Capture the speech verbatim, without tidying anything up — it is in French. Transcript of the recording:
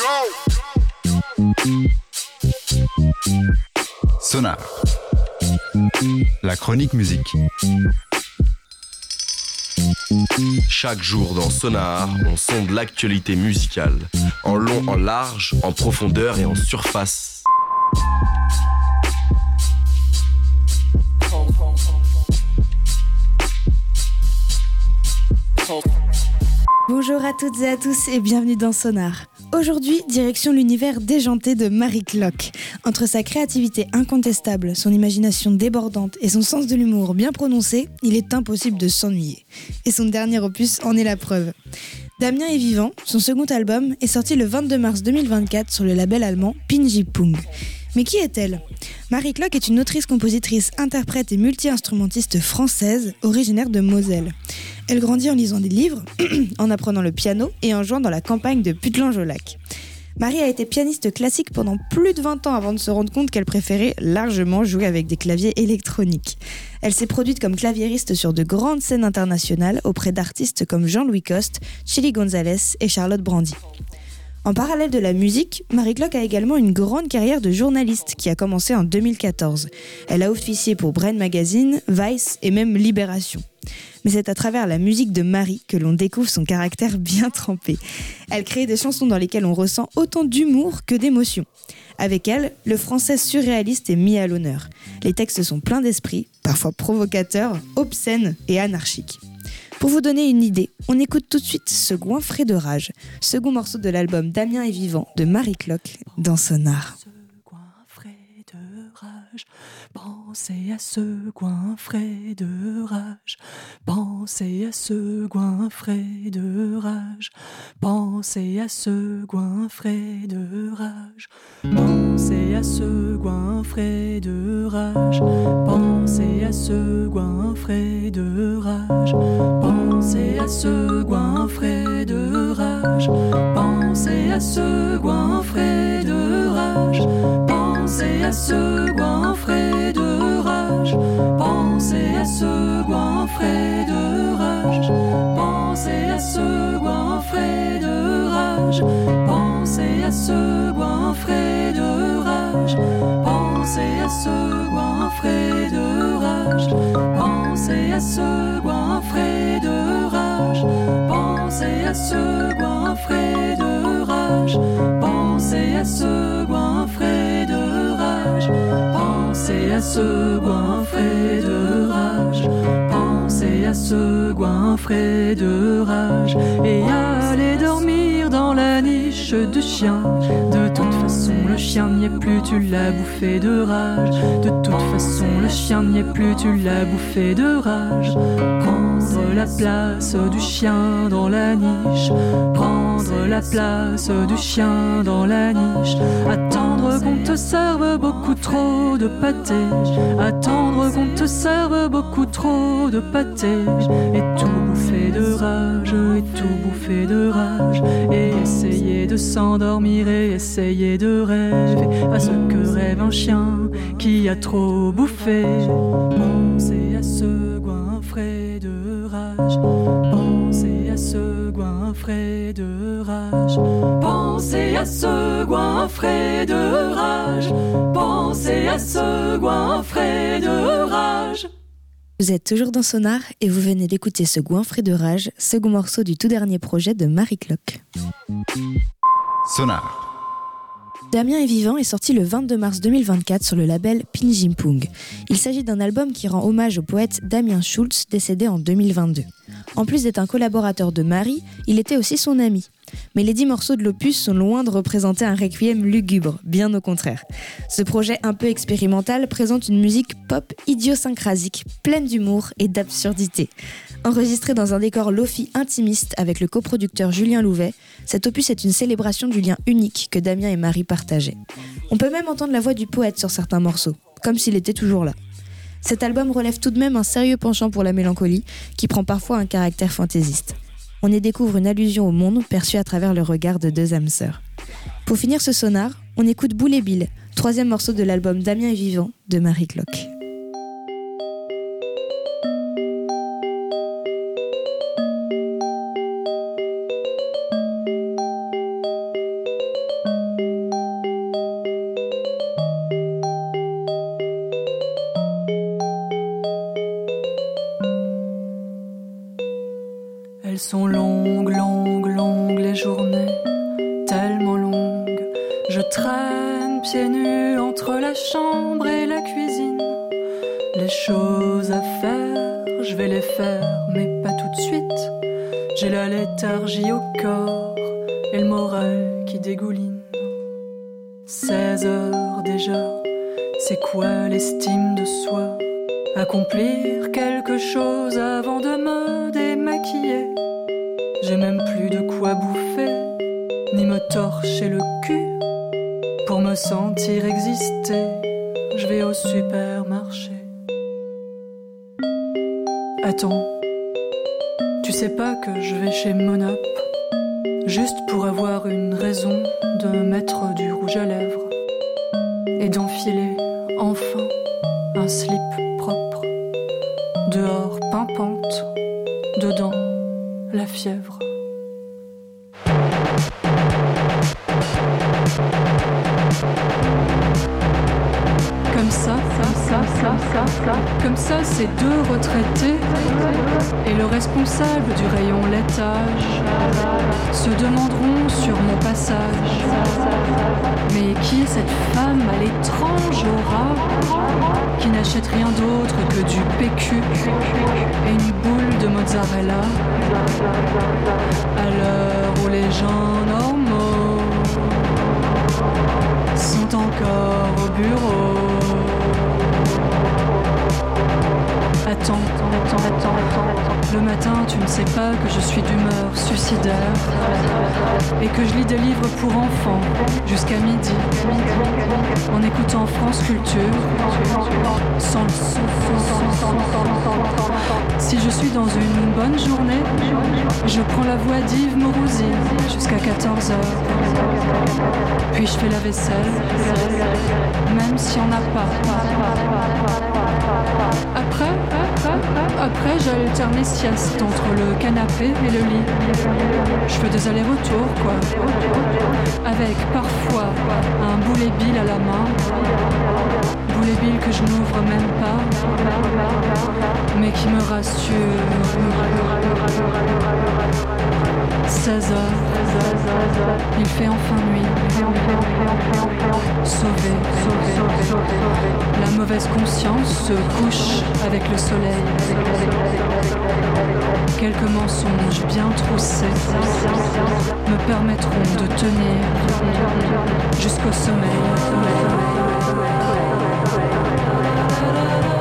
Sonar, la chronique musique. Chaque jour dans Sonar, on sonde l'actualité musicale, en long, en large, en profondeur et en surface. Bonjour à toutes et à tous et bienvenue dans Sonar. Aujourd'hui, direction l'univers déjanté de Mary Clock. Entre sa créativité incontestable, son imagination débordante et son sens de l'humour bien prononcé, il est impossible de s'ennuyer. Et son dernier opus en est la preuve. Damien est vivant, son second album, est sorti le vingt-deux mars deux mille vingt-quatre sur le label allemand Pinji Pung. Mais qui est-elle ? Mary Clock est une autrice, compositrice, interprète et multi-instrumentiste française, originaire de Moselle. Elle grandit en lisant des livres, en apprenant le piano et en jouant dans la campagne de Puttelange-au-Lac. Marie a été pianiste classique pendant plus de vingt ans avant de se rendre compte qu'elle préférait largement jouer avec des claviers électroniques. Elle s'est produite comme claviériste sur de grandes scènes internationales auprès d'artistes comme Jean-Louis Coste, Chili González et Charlotte Brandy. En parallèle de la musique, Mary Clock a également une grande carrière de journaliste qui a commencé en deux mille quatorze. Elle a officié pour Brain Magazine, Vice et même Libération. Mais c'est à travers la musique de Marie que l'on découvre son caractère bien trempé. Elle crée des chansons dans lesquelles on ressent autant d'humour que d'émotion. Avec elle, le français surréaliste est mis à l'honneur. Les textes sont pleins d'esprit, parfois provocateurs, obscènes et anarchiques. Pour vous donner une idée, on écoute tout de suite ce goinfré de rage, second morceau de l'album Damien est vivant de Mary Clock dans Sonar. Pensez à ce goinfré de rage, pensez à ce goinfré de rage, pensez à ce goinfré de rage, pensez à ce goinfré de rage, pensez à ce goinfré de rage, pensez à ce goinfré de rage, pensez à ce goinfré de rage, pensez à ce goinfré de rage, pensez à ce goinfré de rage, pensez à ce goinfré de rage, pensez à ce goinfré de rage, pensez à ce goinfré de rage, pensez à ce goinfré de rage, pensez à ce goinfré de rage, pensez à ce goinfré de rage, pensez à ce goinfré de rage, pensez à ce goinfré de rage, et allez dormir dans la niche de chien. De toute façon le chien n'y est plus, tu l'as bouffé de rage. De toute façon le chien n'y est plus, tu l'as bouffé de rage. Prendre la place du chien dans la niche, prendre la place du chien dans la niche, attendre qu'on te serve beaucoup trop de pâté, attendre qu'on te serve beaucoup trop de pâté, et tout bouffer de rage, et tout bouffer de rage, et essayer de s'endormir et essayer de rêver à ce que rêve un chien qui a trop bouffé. Pensez à ce goinfré de rage, pensez à ce goinfré de rage, pensez à ce goinfré de rage, pensez à ce goinfré de rage. Vous êtes toujours dans Sonar et vous venez d'écouter ce goinfré de rage, second morceau du tout dernier projet de Mary Clock. Sonar. Damien est vivant est sorti le vingt-deux mars deux mille vingt-quatre sur le label Pinji Pung. Il s'agit d'un album qui rend hommage au poète Damien Schultz, décédé en deux mille vingt-deux. En plus d'être un collaborateur de Marie, il était aussi son ami. Mais les dix morceaux de l'opus sont loin de représenter un requiem lugubre, bien au contraire. Ce projet un peu expérimental présente une musique pop idiosyncrasique, pleine d'humour et d'absurdité. Enregistré dans un décor lofi intimiste avec le coproducteur Julien Louvet, cet opus est une célébration du lien unique que Damien et Marie partageaient. On peut même entendre la voix du poète sur certains morceaux, comme s'il était toujours là. Cet album relève tout de même un sérieux penchant pour la mélancolie, qui prend parfois un caractère fantaisiste. On y découvre une allusion au monde perçue à travers le regard de deux âmes sœurs. Pour finir ce sonar, on écoute Boule et Bill, troisième morceau de l'album Damien est vivant de Mary Clock. traîne pieds nus entre la chambre et la cuisine. Les choses à faire, je vais les faire, mais pas tout de suite. J'ai la léthargie au corps et le moral qui dégouline. seize heures déjà, c'est quoi l'estime de soi? Accomplir quelque chose avant de me démaquiller. J'ai même plus de quoi bouffer, ni me torcher le cul. Pour me sentir exister, je vais au supermarché. Attends, tu sais pas que je vais chez Monop, juste pour avoir une raison de mettre du rouge à lèvres et d'enfiler enfin un slip propre. Dehors pimpante, dedans la fièvre. Comme ça, ça, ça, ça, ça, ça. Comme ça, ces deux retraités et le responsable du rayon laitage se demanderont sur mon passage: mais qui est cette femme à l'étrange aura qui n'achète rien d'autre que du P Q et une boule de mozzarella à l'heure où les gens normaux sont encore au bureau? Attends, attends, attends, attends, attends. Le matin, tu ne sais pas que je suis d'humeur suicidaire et que je lis des livres pour enfants jusqu'à midi en écoutant France Culture sans le son. Si je suis dans une bonne journée, je prends la voix d'Yves Morosi jusqu'à quatorze heures. Puis je fais la vaisselle, même si on n'a pas. Après, après, j'alterne les siestes entre le canapé et le lit. Je fais des allers-retours, quoi. Avec parfois un boulet bill à la main. Boulet bill que je n'ouvre même pas, mais qui me rassure. seize heures, il fait enfin nuit. Sauvé, sauvé, la mauvaise conscience se couche avec le soleil. Quelques mensonges bien troussés me permettront de tenir jusqu'au sommeil.